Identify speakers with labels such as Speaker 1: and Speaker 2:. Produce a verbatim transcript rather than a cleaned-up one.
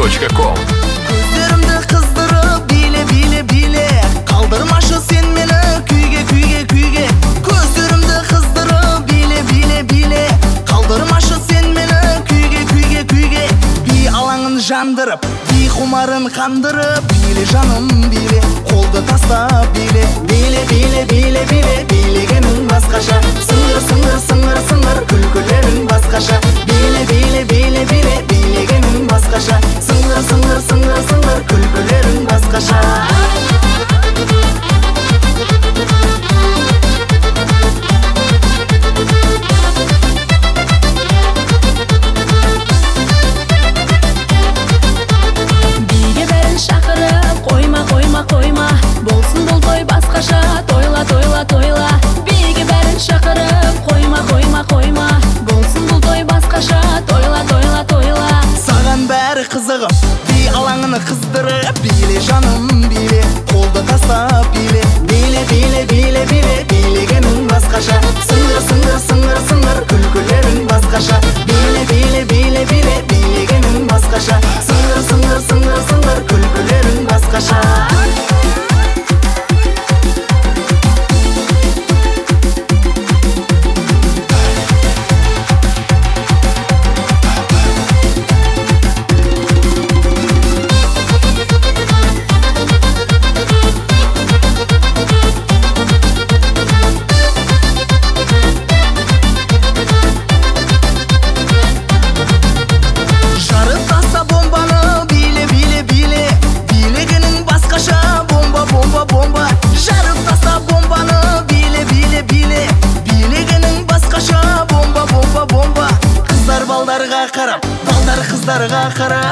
Speaker 1: точка ком.
Speaker 2: Көздерімді қыздырып биле, биле, биле, қалдырмашы сен мені күйге, күйге, күйге. Көздерімді қыздырып биле, биле, биле, қалдырмашы сен мені күйге, күйге, күйге. Би алаңын жандырып, би құмарын қандырып, биле жаным биле, қолды тастап биле. Биле, биле, биле, биле, билегенің басқаша. Сыңғыр, сыңғыр, сыңғыр, сыңғыр, күлкілерің басқаша. Биле, биле, биле, биле, билегенің басқаша. Сыңғыр, сыңғыр, сыңғыр, сыңғыр, күлкілерің басқаша.
Speaker 3: Биге бәрін шақырып, қойма, қойма, қойма, болсын бұл той басқаша. Тойла, тойла, тойла. Биге бәрін шақырып, қойма, қойма, қойма, болсын бұл той басқаша. Тойла, тойла, тойла.
Speaker 2: Саған бәрі қызығым, би алаңыны қыздырып, биле жаным биле, қолды тастап биле. Биле, биле, биле, биле, билегенің басқаша. Сыңғыр, сыңғыр, сыңғыр, сыңғыр, күлкілерің басқаша. Биле, биле, биле, биле, билегенің басқаша. Сыңғыр, сыңғыр, сыңғыр, сыңғыр, күлкілерің басқаша. Балдарға қарап, балдар қыздарға қарап,